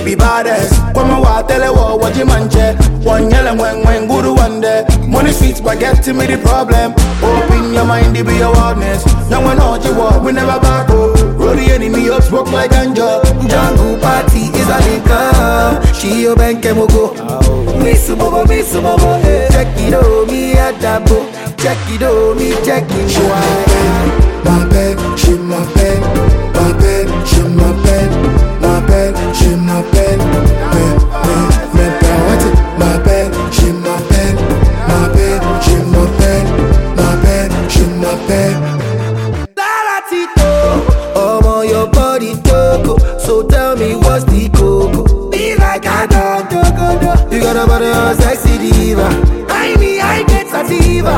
be baddest. Come on, tell her what you manche. One yell and when good one day. Money sweet spaghetti me the problem. Open your mind to be your wildness. Now when all you walk, we never back up. Roll the enemy up, smoke like ganja. Jungle party is a link up. She your bank and go. Miss Bobo, check it out, me at that book. Check it out, me check it. My bed, she my bed. My bed, she my bed. My bed, she my bed. My bed, she my bed. My bed, she my bed. My bed, she my bed. Oh, your body toko. So tell me what's the coco? Be like I don't. You got a body of sexy diva. I get sativa.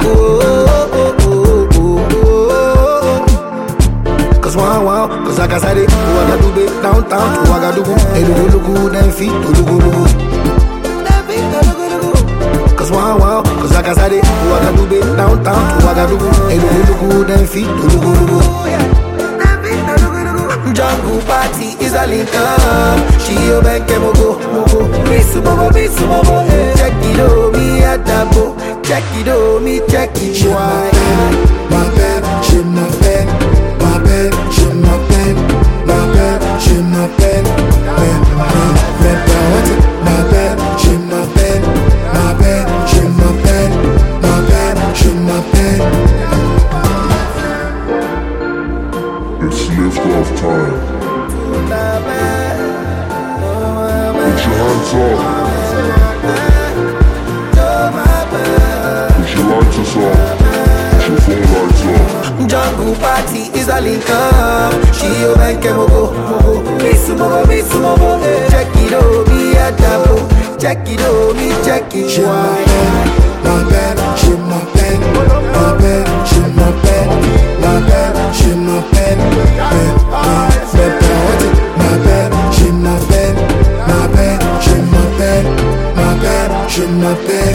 Cause wow, cause like I said it, Ouagadougou, downtown to Ouagadougou. Elugu, then feet to Lugu. Cause wow, cause like I said it, Ouagadougou, downtown to Ouagadougou. Elugu, then feet to Lugu. Jungle party is a link up. She your bank and go. Miss Bobo, check it out, me at that book. Check it out, me check it. My bed, she my bed. My bed, she my bed. My bed, she my bed. My bed, she my bed. My bed, she my bed. My bed, she my bed. It's lift-off time. Put your hands up. Put your lighters up. Put your phone lights up. Jungle party is a link up. She your bank and go. Miss Bobo, check it out, me at that book. Check it out, me check it. My bed, she my bed. My bed, she my bed. My bed, she my bed. My bed, she my bed. My bed, she my bed. My bed, she my bed.